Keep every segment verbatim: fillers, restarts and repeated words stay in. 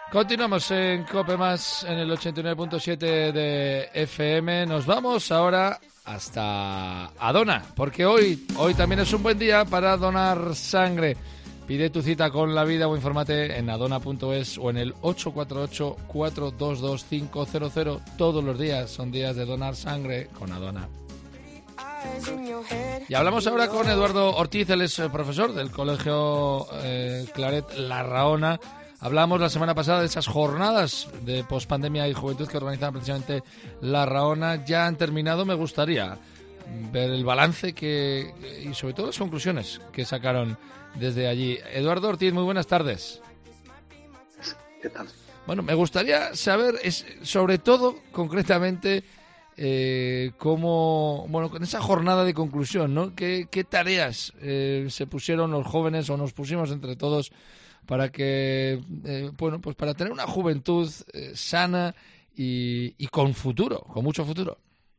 Continuamos en COPE Más en el ochenta y nueve punto siete de F M. Nos vamos ahora hasta Adona, porque hoy, hoy también es un buen día para donar sangre. Pide tu cita con la vida o infórmate en adona punto es o en el ocho cuatro ocho, cuatro dos dos, cinco cero cero. Todos los días son días de donar sangre con Adona. Y hablamos ahora con Eduardo Ortiz, él es profesor del Colegio eh, Claret Larraona. Hablamos la semana pasada de esas jornadas de pospandemia y juventud que organizaba precisamente Larraona. Ya han terminado, me gustaría ver el balance que y sobre todo las conclusiones que sacaron desde allí. Eduardo Ortiz, muy buenas tardes. ¿Qué tal? Bueno, me gustaría saber, es, sobre todo, concretamente, eh, cómo, bueno, con esa jornada de conclusión, ¿no? ¿Qué, qué tareas eh, se pusieron los jóvenes o nos pusimos entre todos para que, eh, bueno, pues para tener una juventud eh, sana y, y con futuro, con mucho futuro?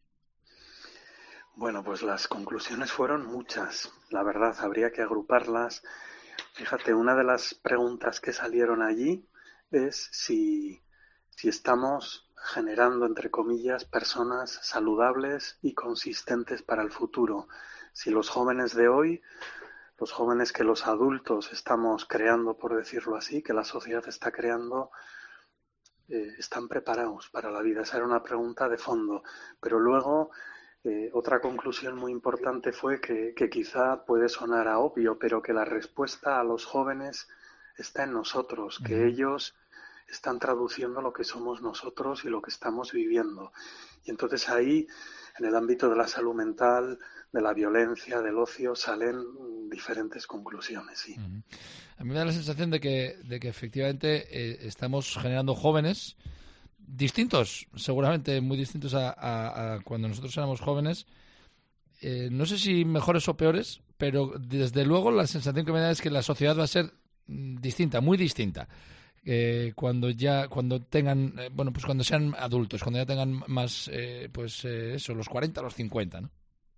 Bueno, pues las conclusiones fueron muchas. La verdad, habría que agruparlas. Fíjate, una de las preguntas que salieron allí es si, si estamos generando, entre comillas, personas saludables y consistentes para el futuro. Si los jóvenes de hoy, los jóvenes que los adultos estamos creando, por decirlo así, que la sociedad está creando, eh, están preparados para la vida. Esa era una pregunta de fondo. Pero luego, eh, otra conclusión muy importante fue que, que quizá puede sonar a obvio, pero que la respuesta a los jóvenes está en nosotros, que uh-huh. ellos están traduciendo lo que somos nosotros y lo que estamos viviendo. Y entonces ahí, en el ámbito de la salud mental, de la violencia, del ocio, salen diferentes conclusiones, sí. Uh-huh. A mí me da la sensación de que, de que efectivamente eh, estamos generando jóvenes distintos, seguramente muy distintos a, a, a cuando nosotros éramos jóvenes. Eh, no sé si mejores o peores, pero desde luego la sensación que me da es que la sociedad va a ser distinta, muy distinta. Eh, cuando ya cuando tengan eh, bueno pues cuando sean adultos, cuando ya tengan más eh, pues eh, eso, los cuarenta, los cincuenta, ¿no?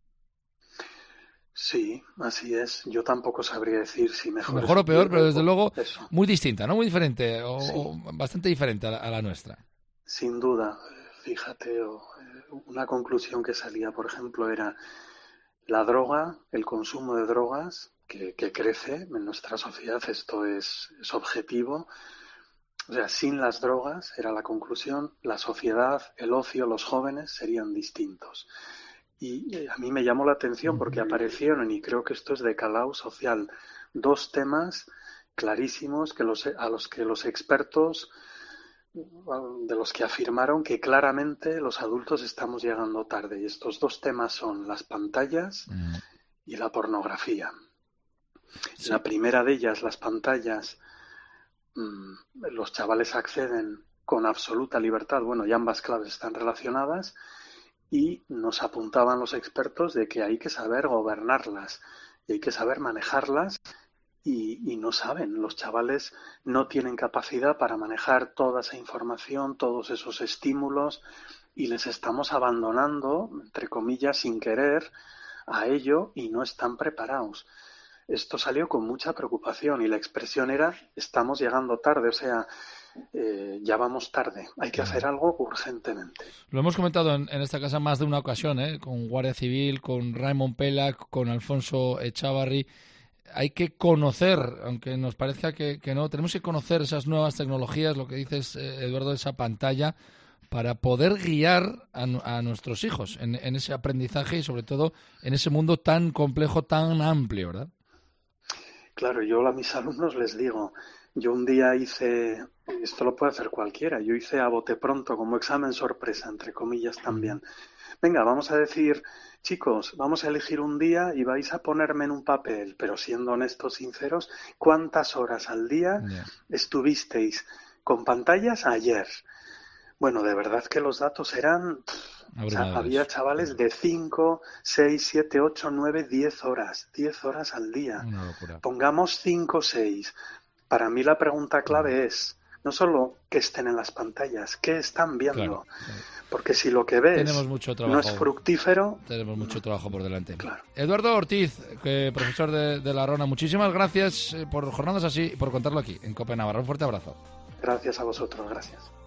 Sí, así es. Yo tampoco sabría decir si mejor, mejor o peor, pero desde luego eso. Muy distinta, ¿no? Muy diferente o, sí. o bastante diferente a la, a la nuestra. Sin duda. Fíjate, una conclusión que salía, por ejemplo, era la droga, el consumo de drogas que, que crece en nuestra sociedad. Esto es, es objetivo. O sea, sin las drogas, era la conclusión, la sociedad, el ocio, los jóvenes serían distintos. Y eh, a mí me llamó la atención porque aparecieron, y creo que esto es de calado social, dos temas clarísimos que los, a los que los expertos, de los que afirmaron que claramente los adultos estamos llegando tarde. Y estos dos temas son las pantallas mm. y la pornografía. Sí. La primera de ellas, las pantallas, los chavales acceden con absoluta libertad, bueno, y ambas claves están relacionadas, y nos apuntaban los expertos de que hay que saber gobernarlas y hay que saber manejarlas, y, y no saben, los chavales no tienen capacidad para manejar toda esa información, todos esos estímulos, y les estamos abandonando, entre comillas, sin querer, a ello, y no están preparados. Esto salió con mucha preocupación y la expresión era estamos llegando tarde, o sea, eh, ya vamos tarde, hay que hacer algo urgentemente. Lo hemos comentado en, en esta casa más de una ocasión, ¿eh? Con Guardia Civil, con Raimon Pela, con Alfonso Echavarri. Hay que conocer, aunque nos parezca que, que no, tenemos que conocer esas nuevas tecnologías, lo que dices, eh, Eduardo, de esa pantalla, para poder guiar a, a nuestros hijos en, en ese aprendizaje y sobre todo en ese mundo tan complejo, tan amplio, ¿verdad? Claro, yo a mis alumnos les digo, yo un día hice, esto lo puede hacer cualquiera, yo hice a bote pronto como examen sorpresa, entre comillas también. Venga, vamos a decir, chicos, vamos a elegir un día y vais a ponerme en un papel, pero siendo honestos, sinceros, ¿cuántas horas al día yeah. estuvisteis con pantallas ayer? Bueno, de verdad que los datos eran... O sea, había chavales de cinco, seis, siete, ocho, nueve, diez horas. diez horas al día. Una locura. Pongamos cinco, seis. Para mí la pregunta clave es, no solo que estén en las pantallas, ¿qué están viendo? Claro, claro. Porque si lo que ves tenemos mucho trabajo, no es fructífero... Tenemos mucho trabajo por delante. Claro. Eduardo Ortiz, que profesor de, de Larraona, muchísimas gracias por jornadas así y por contarlo aquí, en COPE Navarra. Un fuerte abrazo. Gracias a vosotros, gracias.